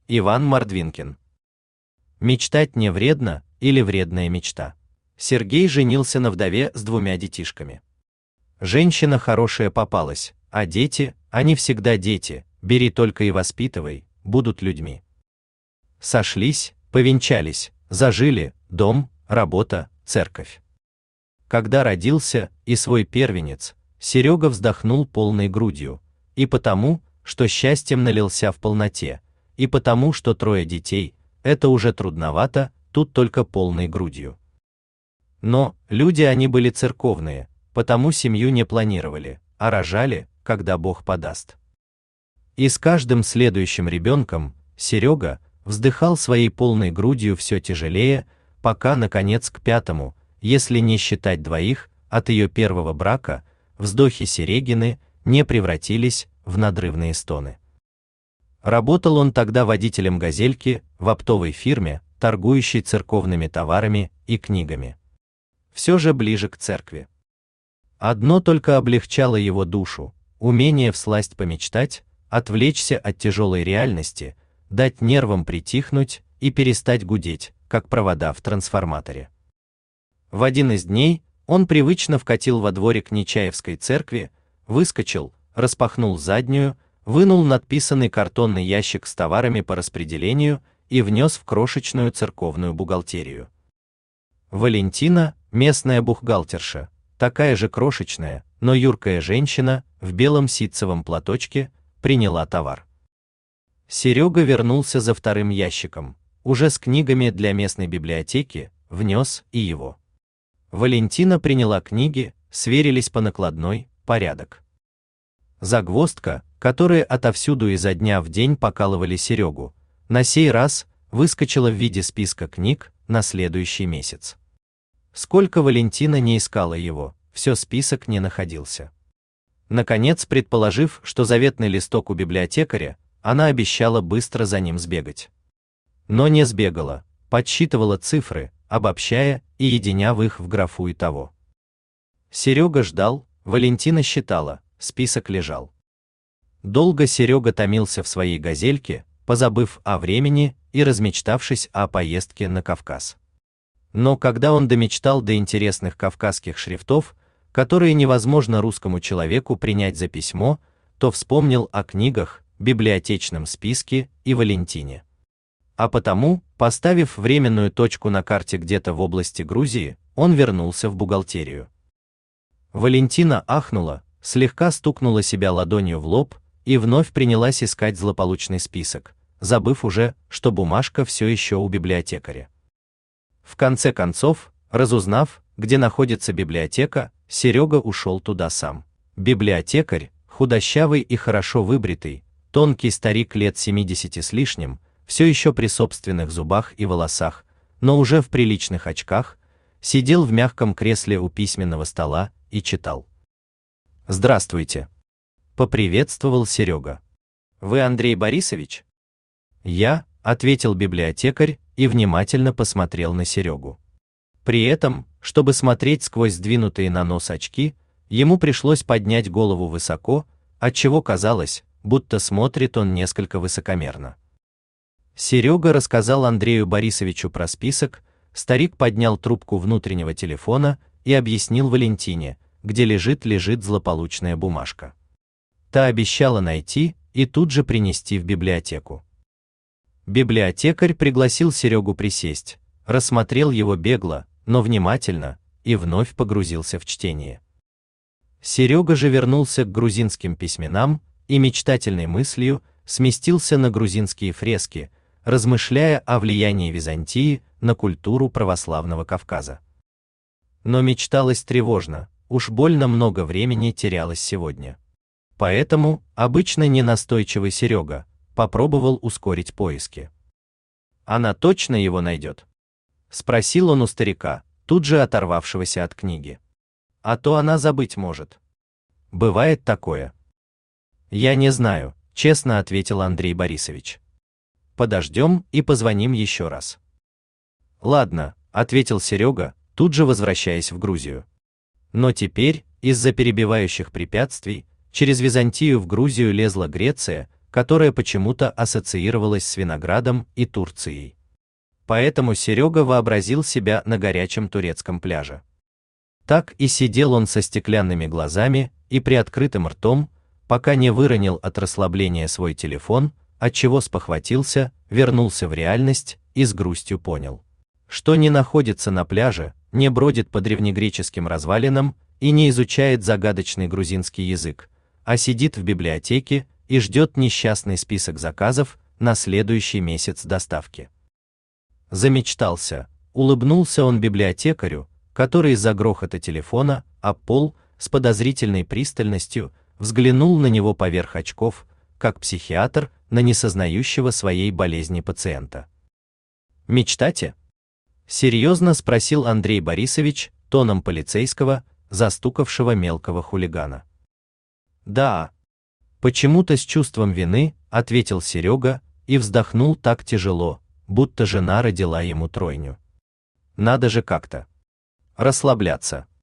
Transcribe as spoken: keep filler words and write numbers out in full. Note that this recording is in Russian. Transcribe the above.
Иван Мордвинкин. Мечтать не вредно или вредная мечта. Сергей женился на вдове с двумя детишками. Женщина хорошая попалась, а дети, они всегда дети, бери только и воспитывай, будут людьми. Сошлись, повенчались, зажили, дом, работа, церковь. Когда родился и свой первенец, Серега вздохнул полной грудью, и потому, что счастьем налился в полноте, и потому, что трое детей, это уже трудновато, тут только полной грудью. Но люди они были церковные, потому семью не планировали, а рожали, когда Бог подаст. И с каждым следующим ребенком Серега вздыхал своей полной грудью все тяжелее, пока, наконец, к пятому, если не считать двоих, от ее первого брака, вздохи Серегины не превратились в надрывные стоны. Работал он тогда водителем «Газельки» в оптовой фирме, торгующей церковными товарами и книгами. Все же ближе к церкви. Одно только облегчало его душу: умение всласть помечтать, отвлечься от тяжелой реальности, дать нервам притихнуть и перестать гудеть, как провода в трансформаторе. В один из дней он привычно вкатил во дворик Нечаевской церкви, выскочил, распахнул заднюю, вынул надписанный картонный ящик с товарами по распределению и внес в крошечную церковную бухгалтерию. Валентина, местная бухгалтерша, такая же крошечная, но юркая женщина, в белом ситцевом платочке, приняла товар. Серега вернулся за вторым ящиком, уже с книгами для местной библиотеки, внес и его. Валентина приняла книги, сверились по накладной, порядок. Загвоздка, которые отовсюду изо дня в день покалывали Серегу, на сей раз выскочила в виде списка книг на следующий месяц. Сколько Валентина не искала его, все список не находился. Наконец, предположив, что заветный листок у библиотекаря, она обещала быстро за ним сбегать. Но не сбегала, подсчитывала цифры, обобщая и единяв их в графу и того. Серега ждал, Валентина считала, список лежал. Долго Серега томился в своей «Газельке», позабыв о времени и размечтавшись о поездке на Кавказ. Но когда он домечтал до интересных кавказских шрифтов, которые невозможно русскому человеку принять за письмо, то вспомнил о книгах, библиотечном списке и Валентине. А потому, поставив временную точку на карте где-то в области Грузии, он вернулся в бухгалтерию. Валентина ахнула, слегка стукнула себя ладонью в лоб и вновь принялась искать злополучный список, забыв уже, что бумажка все еще у библиотекаря. В конце концов, разузнав, где находится библиотека, Серега ушел туда сам. Библиотекарь, худощавый и хорошо выбритый, тонкий старик лет семидесяти с лишним, все еще при собственных зубах и волосах, но уже в приличных очках, сидел в мягком кресле у письменного стола и читал. «Здравствуйте», — поприветствовал Серега. «Вы Андрей Борисович?» «Я», — ответил библиотекарь и внимательно посмотрел на Серегу. При этом, чтобы смотреть сквозь сдвинутые на нос очки, ему пришлось поднять голову высоко, отчего казалось, будто смотрит он несколько высокомерно. Серега рассказал Андрею Борисовичу про список, старик поднял трубку внутреннего телефона и объяснил Валентине, где лежит лежит злополучная бумажка. Та обещала найти и тут же принести в библиотеку. Библиотекарь пригласил Серегу присесть, рассмотрел его бегло, но внимательно, и вновь погрузился в чтение. Серега же вернулся к грузинским письменам и мечтательной мыслью сместился на грузинские фрески, размышляя о влиянии Византии на культуру православного Кавказа. Но мечталось тревожно, уж больно много времени терялось сегодня. Поэтому обычно ненастойчивый Серега попробовал ускорить поиски. «Она точно его найдет?» — спросил он у старика, тут же оторвавшегося от книги. «А то она забыть может. Бывает такое». «Я не знаю», — честно ответил Андрей Борисович. «Подождем и позвоним еще раз». «Ладно», — ответил Серега, тут же возвращаясь в Грузию. Но теперь, из-за перебивающих препятствий, через Византию в Грузию лезла Греция, которое почему-то ассоциировалось с виноградом и Турцией. Поэтому Серега вообразил себя на горячем турецком пляже. Так и сидел он со стеклянными глазами и приоткрытым ртом, пока не выронил от расслабления свой телефон, отчего спохватился, вернулся в реальность и с грустью понял, что не находится на пляже, не бродит по древнегреческим развалинам и не изучает загадочный грузинский язык, а сидит в библиотеке и ждет несчастный список заказов на следующий месяц доставки. Замечтался, улыбнулся он библиотекарю, который из-за грохота телефона об пол с подозрительной пристальностью взглянул на него поверх очков, как психиатр на несознающего своей болезни пациента. «Мечтате?» — серьезно спросил Андрей Борисович тоном полицейского, застукавшего мелкого хулигана. «Да». Почему-то с чувством вины ответил Серега и вздохнул так тяжело, будто жена родила ему тройню. Надо же как-то расслабляться.